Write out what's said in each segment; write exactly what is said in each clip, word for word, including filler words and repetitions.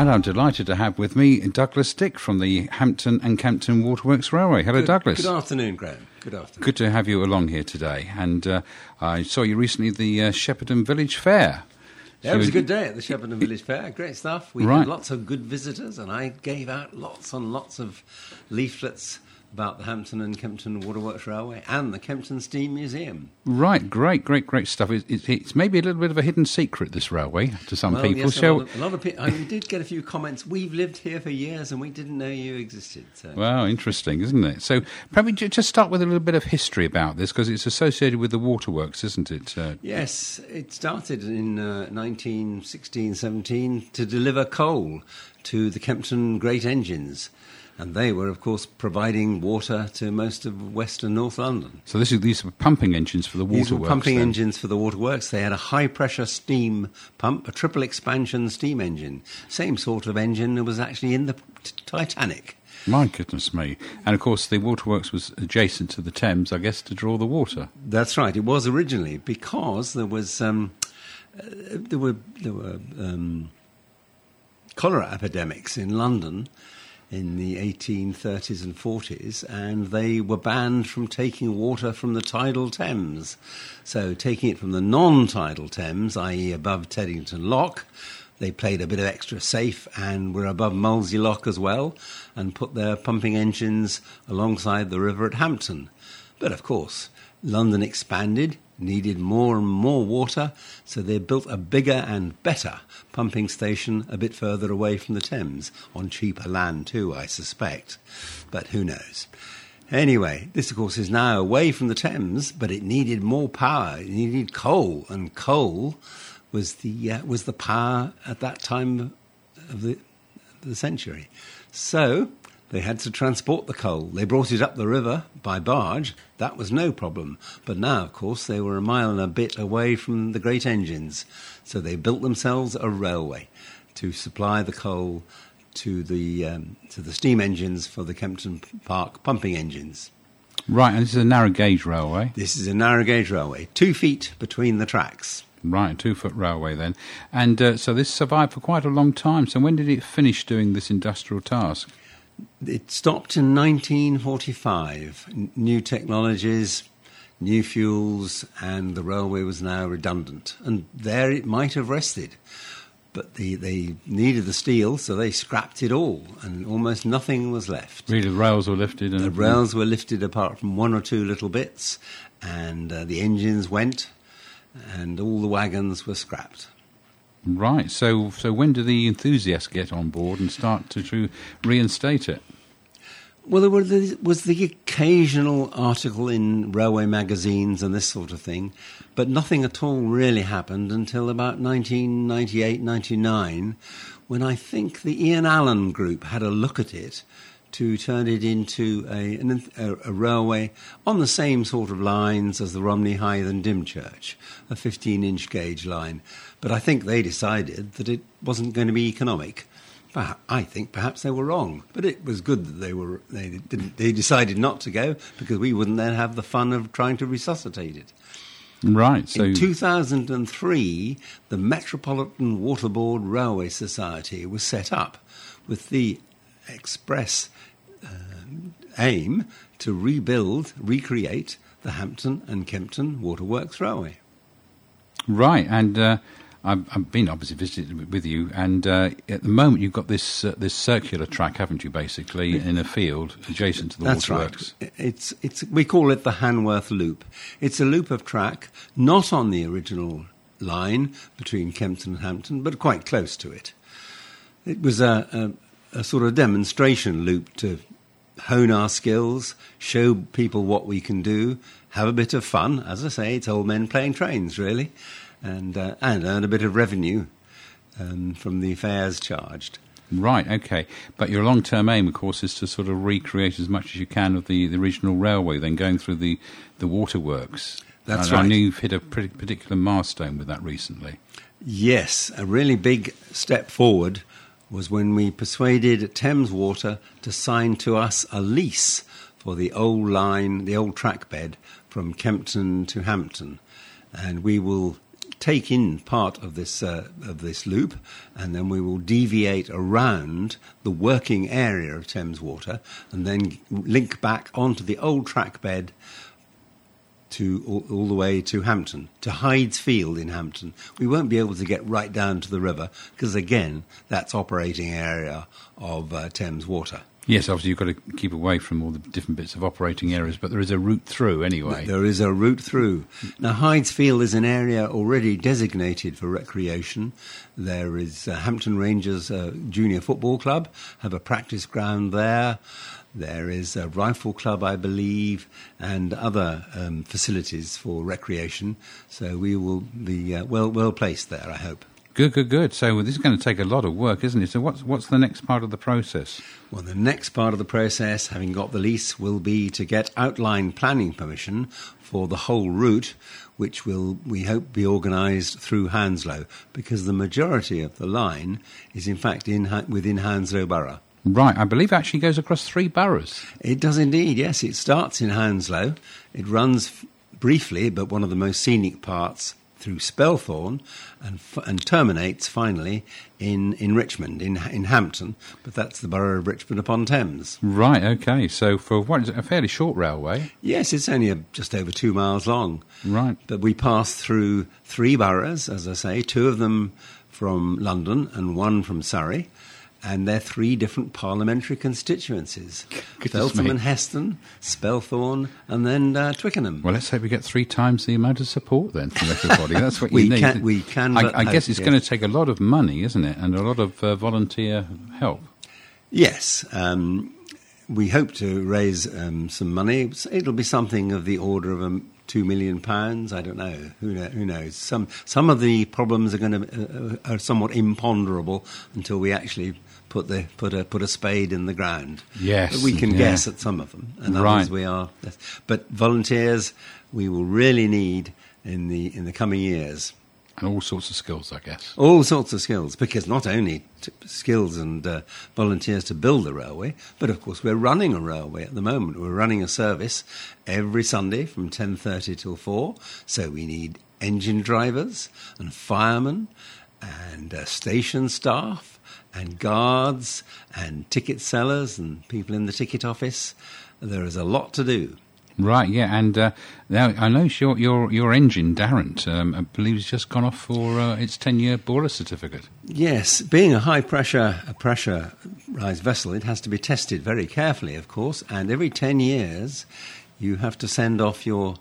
And I'm delighted to have with me Douglas Dick from the Hampton and Kempton Waterworks Railway. Hello, good, Douglas. Good afternoon, Graham. Good afternoon. Good to have you along here today. And uh, I saw you recently at the uh, Shepperton Village Fair. Yeah, it was a good day at the Shepperton Village Fair. Great stuff. We right. had lots of good visitors, and I gave out lots and lots of leaflets about the Hampton and Kempton Waterworks Railway and the Kempton Steam Museum. Right, great, great, great stuff. It, it, it's maybe a little bit of a hidden secret, this railway, to some well, people. Yes, so, a lot of, a lot of people. I did get a few comments. We've lived here for years and we didn't know you existed. So. Well, interesting, isn't it? So probably just start with a little bit of history about this, because it's associated with the waterworks, isn't it? Uh, yes, it started in uh, nineteen sixteen seventeen to deliver coal to the Kempton Great Engines. And they were, of course, providing water to most of West and North London. So this is, these were pumping engines for the waterworks. These were pumping then. engines for the waterworks. They had a high-pressure steam pump, a triple-expansion steam engine. Same sort of engine that was actually in the t- Titanic. My goodness me. And, of course, the waterworks was adjacent to the Thames, I guess, to draw the water. That's right. It was originally because there was... Um, uh, there were, there were um, cholera epidemics in London in the eighteen thirties and forties, and they were banned from taking water from the tidal Thames. So taking it from the non-tidal Thames, that is above Teddington Lock, they played a bit of extra safe and were above Molesey Lock as well, and put their pumping engines alongside the river at Hampton. But of course, London expanded, needed more and more water, so they built a bigger and better pumping station a bit further away from the Thames, on cheaper land too, I suspect. But who knows? Anyway, this, of course, is now away from the Thames, but it needed more power. It needed coal, and coal was the uh, was the power at that time of the, of the century. So they had to transport the coal. They brought it up the river by barge. That was no problem. But now, of course, they were a mile and a bit away from the great engines. So they built themselves a railway to supply the coal to the um, to the steam engines for the Kempton Park pumping engines. Right, and this is a narrow gauge railway. This is a narrow gauge railway, two feet between the tracks. Right, a two-foot railway then. And uh, so this survived for quite a long time. So when did it finish doing this industrial task? It stopped in nineteen forty-five. N- new technologies, new fuels, and the railway was now redundant. And there it might have rested. But the, they needed the steel, so they scrapped it all, and almost nothing was left. Really, the rails were lifted? And the everything. rails were lifted apart from one or two little bits, and uh, the engines went, and all the wagons were scrapped. Right, so so when do the enthusiasts get on board and start to, to reinstate it? Well, there were the, was the occasional article in railway magazines and this sort of thing, but nothing at all really happened until about nineteen ninety-eight ninety-nine, when I think the Ian Allen Group had a look at it to turn it into a, an, a, a railway on the same sort of lines as the Romney Hythe and Dymchurch, a fifteen-inch gauge line. But I think they decided that it wasn't going to be economic. I think perhaps they were wrong, but it was good that they were they didn't they decided not to go, because we wouldn't then have the fun of trying to resuscitate it. Right. So in two thousand three, the Metropolitan Waterboard Railway Society was set up with the express uh, aim to rebuild, recreate the Hampton and Kempton Waterworks Railway. Right, and uh, I've, I've been obviously visited with you, and uh, at the moment you've got this uh, this circular track, haven't you, basically, in a field adjacent to the That's waterworks? Right. It's it's we call it the Hanworth Loop. It's a loop of track not on the original line between Kempton and Hampton, but quite close to it. It was a, a, a sort of demonstration loop to hone our skills, show people what we can do, have a bit of fun. As I say, it's old men playing trains, really, and uh, and earn a bit of revenue um, from the fares charged. Right, okay. But your long-term aim, of course, is to sort of recreate as much as you can of the, the original railway, then going through the, the waterworks. That's and right. I know you've hit a pretty particular milestone with that recently. Yes, a really big step forward was when we persuaded Thames Water to sign to us a lease for the old line, the old track bed from Kempton to Hampton. And we will take in part of this uh, of this loop, and then we will deviate around the working area of Thames Water, and then link back onto the old track bed to all, all the way to Hampton, to Hyde's Field in Hampton. We won't be able to get right down to the river because, again, that's operating area of uh, Thames Water. Yes, obviously you've got to keep away from all the different bits of operating areas, but there is a route through anyway. There is a route through. Now, Hyde's Field is an area already designated for recreation. There is uh, Hampton Rangers uh, Junior Football Club, have a practice ground there. There is a rifle club, I believe, and other um, facilities for recreation. So we will be uh, well well placed there, I hope. Good, good, good. So this is going to take a lot of work, isn't it? So what's what's the next part of the process? Well, the next part of the process, having got the lease, will be to get outline planning permission for the whole route, which will, we hope, be organised through Hounslow, because the majority of the line is, in fact, in within Hounslow Borough. Right, I believe it actually goes across three boroughs. It does indeed, yes. It starts in Hounslow. It runs f- briefly, but one of the most scenic parts, through Spelthorne, and f- and terminates finally in, in Richmond, in in Hampton. But that's the borough of Richmond upon Thames. Right, okay. So for what is it, a fairly short railway? Yes, it's only a, just over two miles long. Right. But we pass through three boroughs, as I say, two of them from London and one from Surrey. And they're three different parliamentary constituencies. Feltham and Heston, Spelthorne, and then uh, Twickenham. Well, let's hope we get three times the amount of support then from everybody. That's what you we need. Can, we can. I, I hope, guess it's yes. going to take a lot of money, isn't it? And a lot of uh, volunteer help. Yes. Um, we hope to raise um, some money. It'll be something of the order of um, two million pounds. I don't know. Who, know, who knows? Some some of the problems are going to uh, are somewhat imponderable until we actually put the put a put a spade in the ground. Yes, but we can yeah. guess at some of them, and right. others we are. But volunteers, we will really need in the in the coming years. And all sorts of skills, I guess. All sorts of skills, because not only t- skills and uh, volunteers to build the railway, but of course we're running a railway at the moment. We're running a service every Sunday from ten thirty till four, so we need engine drivers and firemen and uh, station staff and guards and ticket sellers and people in the ticket office. There is a lot to do. Right, yeah, and uh, now I know your your your engine, Darrant, um, I believe has just gone off for uh, its ten-year boiler certificate. Yes, being a high-pressure a pressurised vessel, it has to be tested very carefully, of course, and every ten years you have to send off your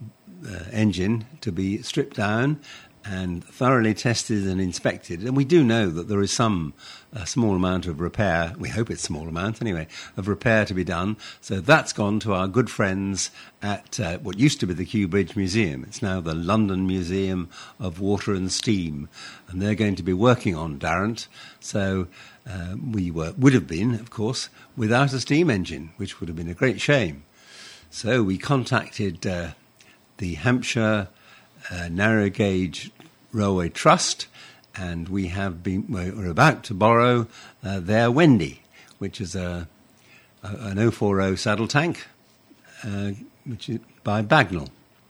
uh, engine to be stripped down and thoroughly tested and inspected. And we do know that there is some a small amount of repair, we hope it's a small amount anyway, of repair to be done. So that's gone to our good friends at uh, what used to be the Kew Bridge Museum. It's now the London Museum of Water and Steam. And they're going to be working on Darrant. So uh, we were, would have been, of course, without a steam engine, which would have been a great shame. So we contacted uh, the Hampshire uh, Narrow Gauge Railway Trust, and we have been we're about to borrow uh, their Wendy, which is a, a an oh forty saddle tank, uh, which is by Bagnall,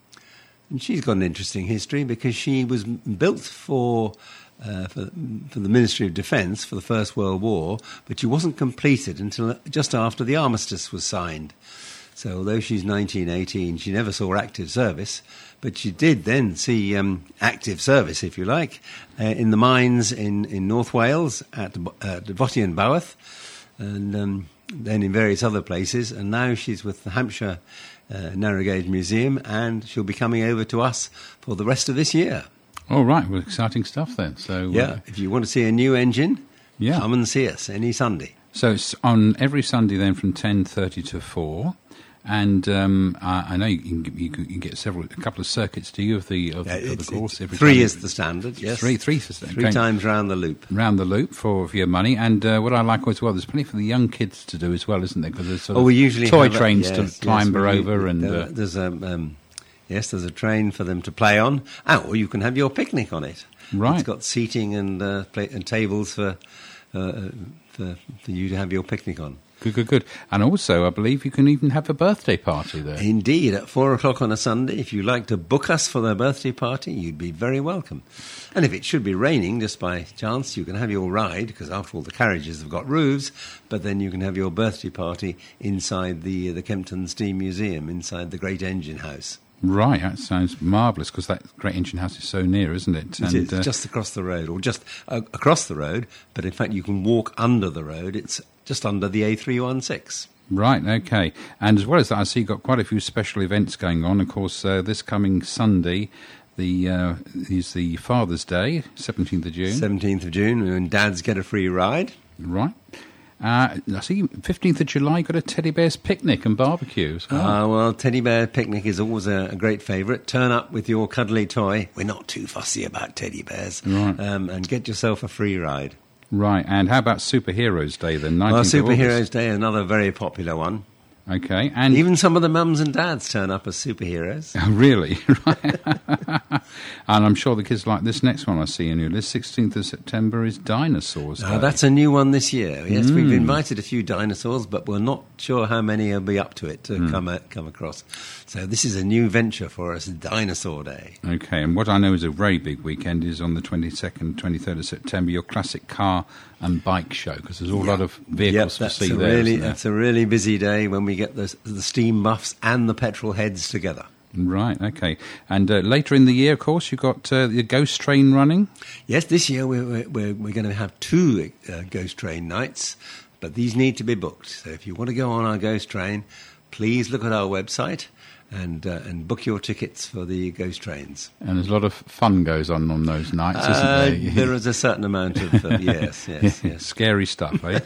and she's got an interesting history because she was built for. Uh, for, for the Ministry of Defence for the First World War, but she wasn't completed until just after the armistice was signed. So although she's nineteen eighteen, she never saw active service, but she did then see um, active service, if you like, uh, in the mines in, in North Wales at uh, Dyfoti and Baworth, and um, then in various other places. And now she's with the Hampshire uh, Narrow Gauge Museum, and she'll be coming over to us for the rest of this year. Oh, right. Well, exciting stuff then. So yeah, uh, if you want to see a new engine, yeah. come and see us any Sunday. So it's on every Sunday then from ten thirty to four. And um, I, I know you can, you can get several, a couple of circuits, do you, of the of, yeah, of the course? Every three time. is the standard, yes. Three, three, three, three times round the loop. Round the loop for, for your money. And uh, what I like as well, there's plenty for the young kids to do as well, isn't there? Because there's sort oh, of we usually toy have trains a, yes, to climber yes, over. We, and there, uh, There's a... Um, Yes, there's a train for them to play on, oh, or you can have your picnic on it. Right. It's got seating and uh, play, and tables for, uh, for for you to have your picnic on. Good, good, good. And also, I believe you can even have a birthday party there. Indeed, at four o'clock on a Sunday. If you'd like to book us for their birthday party, you'd be very welcome. And if it should be raining, just by chance, you can have your ride, because after all, the carriages have got roofs, but then you can have your birthday party inside the, the Kempton Steam Museum, inside the Great Engine House. Right, that sounds marvellous, because that Great Engine House is so near, isn't it? And, it is, uh, just across the road, or just uh, across the road, but in fact you can walk under the road. It's just under the A three sixteen. Right, okay. And as well as that, I see you've got quite a few special events going on. Of course, uh, this coming Sunday the uh, is the Father's Day, seventeenth of June. seventeenth of June, and dads get a free ride. Right. Uh, I see fifteenth of July, got a Teddy Bear's Picnic and barbecue as well. Ah, uh, well, Teddy Bear Picnic is always a, a great favourite. Turn up with your cuddly toy. We're not too fussy about teddy bears. Right. Um, and get yourself a free ride. Right, and how about Superheroes Day then? nineteenth Well, Superheroes of August. Day, another very popular one. Okay, and even some of the mums and dads turn up as superheroes. Oh, really? Right. And I'm sure the kids like this next one I see in your list. sixteenth of September is Dinosaurs Day. Oh, that's a new one this year. Yes, mm. we've invited a few dinosaurs, but we're not sure how many will be up to it to mm. come uh, come across. So this is a new venture for us, Dinosaur Day. Okay, and what I know is a very big weekend is on the twenty-second, twenty-third of September, your classic car and bike show, because there's a yep. lot of vehicles yep, to see a there. Really, there. That's a really busy day when we get the, the steam buffs and the petrol heads together. Right, okay. And uh, later in the year, of course, you've got uh, the Ghost Train running. Yes, this year we're, we're, we're going to have two uh, Ghost Train nights, but these need to be booked. So if you want to go on our Ghost Train, please look at our website and uh, and book your tickets for the Ghost Trains. And there's a lot of fun goes on on those nights, isn't uh, there? There is a certain amount of, uh, yes, yes, yes. Scary stuff, eh?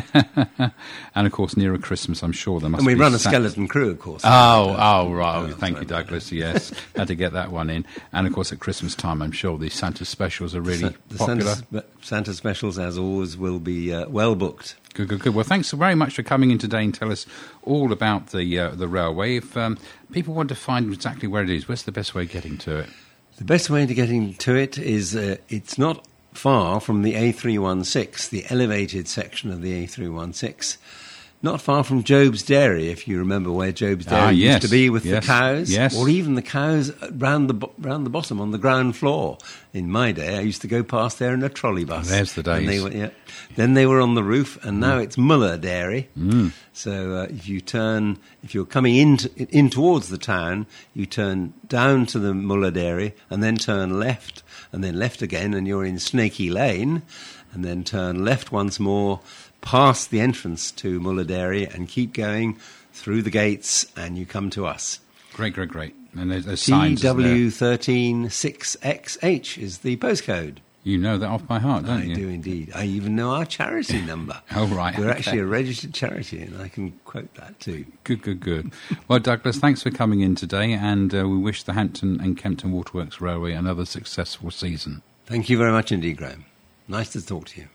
And, of course, nearer Christmas, I'm sure there must be... And we be run a sa- skeleton crew, of course. Oh, oh, right. Oh, thank oh, you, Douglas, yes. Had to get that one in. And, of course, at Christmas time, I'm sure the Santa specials are really the popular. Santa, Santa specials, as always, will be uh, well booked. Good, good, good. Well, thanks very much for coming in today and tell us all about the uh, the railway. If um, people want to find exactly where it is, what's the best way of getting to it? The best way to getting to it is uh, it's not far from the A three sixteen, the elevated section of the A three sixteen. Not far from Job's Dairy, if you remember where Job's Dairy ah, yes, used to be with yes, the cows. Yes. Or even the cows round the, round the bottom on the ground floor. In my day, I used to go past there in a trolley bus. Oh, there's the days. They were, yeah. Then they were on the roof, and now mm. it's Muller Dairy. Mm. So uh, if you turn, if you're coming in, to, in towards the town, you turn down to the Muller Dairy, and then turn left, and then left again, and you're in Snaky Lane, and then turn left once more, past the entrance to Muller Dairy, and keep going through the gates, and you come to us. Great, great, great. And there's, there's signs. T W one three six X H is the postcode. You know that off by heart, don't I you? I do indeed. I even know our charity number. Oh, right. We're okay. actually a registered charity, and I can quote that too. Good, good, good. Well, Douglas, thanks for coming in today, and uh, we wish the Hampton and Kempton Waterworks Railway another successful season. Thank you very much indeed, Graham. Nice to talk to you.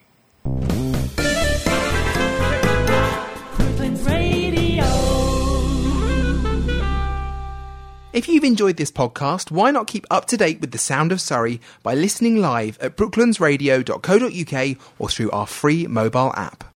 If you've enjoyed this podcast, why not keep up to date with the sound of Surrey by listening live at brooklands radio dot co dot uk or through our free mobile app.